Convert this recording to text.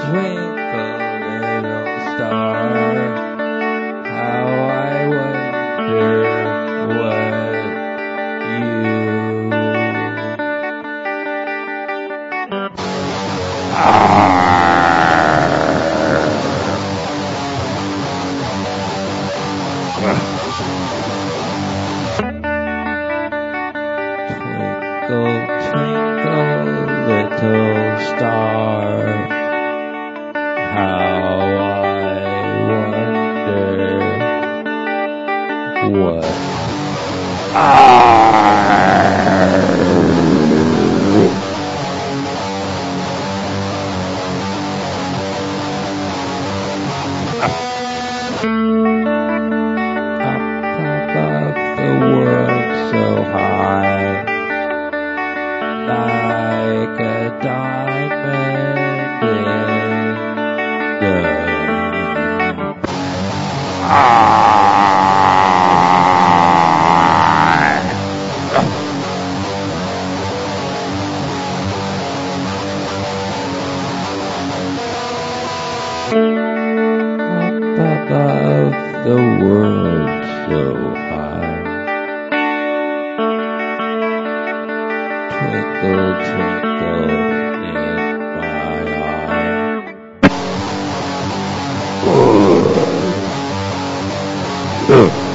twinkle, little star, how I wonder what you Twinkle, twinkle, little star, how I wonder what up above the world so high, like a diamond in up above the world so high. Twinkle, twinkle in my eye.